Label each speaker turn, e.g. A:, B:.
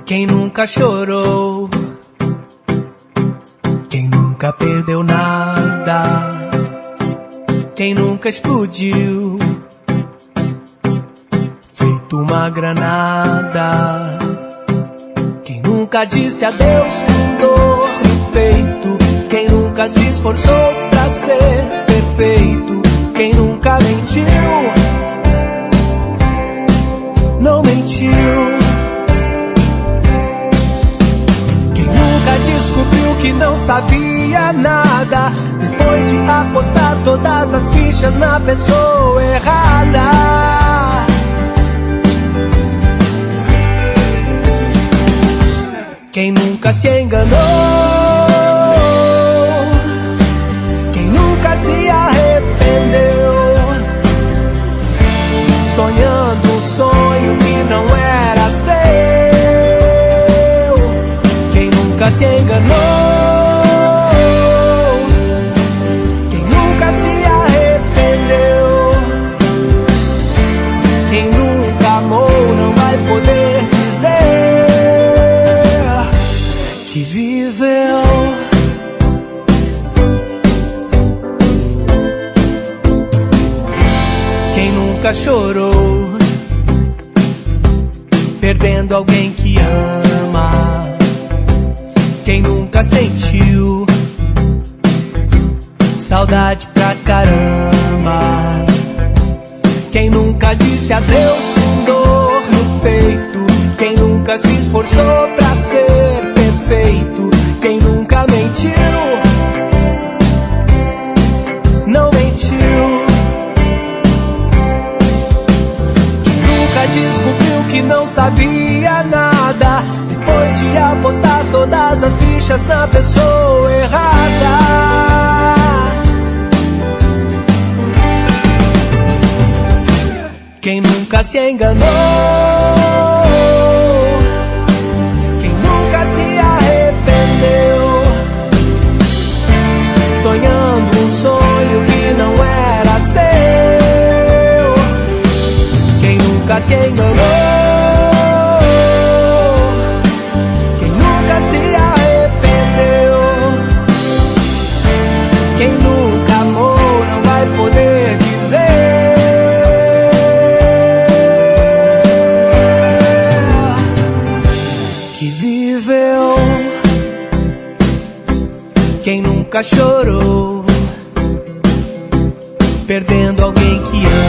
A: Quem nunca chorou? Quem nunca perdeu nada? Quem nunca explodiu? Feito uma granada. Quem nunca disse adeus com dor no peito? Quem nunca se esforçou pra ser perfeito? Quem nunca mentiu? Não mentiu. Descobriu que não sabia nada depois de apostar todas as fichas na pessoa errada. Quem nunca se enganou? Quem nunca se arrependeu? Sonhando um sonho que não era seu. Nunca se enganou. Quem nunca se arrependeu? Quem nunca amou não vai poder dizer que viveu. Quem nunca chorou perdendo alguém que ama? Quem nunca sentiu saudade pra caramba? Quem nunca disse adeus com dor no peito? Quem nunca se esforçou pra ser perfeito? Quem nunca mentiu? Não mentiu. Quem nunca descobriu que não sabia nada depois de apostar todas as fichas na pessoa errada? Quem nunca se enganou? Quem nunca se arrependeu? Sonhando um sonho que não era seu. Quem nunca se enganou? Quem nunca amou não vai poder dizer que viveu. Quem nunca chorou perdendo alguém que ama?